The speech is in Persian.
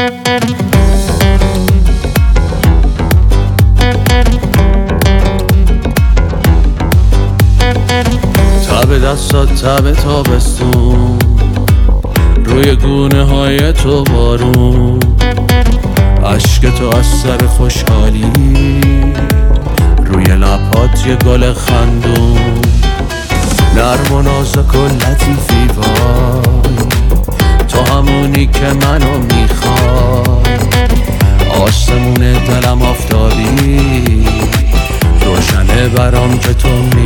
تب دستات تب تابستون، روی گونه های تو بارون، عشق تو از سر خوشحالی، روی لبات یه گل خندون، نرم و نازک و لطیفی وای، تو همونی که منو میخوای، آسمون دلم آفتابی، روشنه برام که تو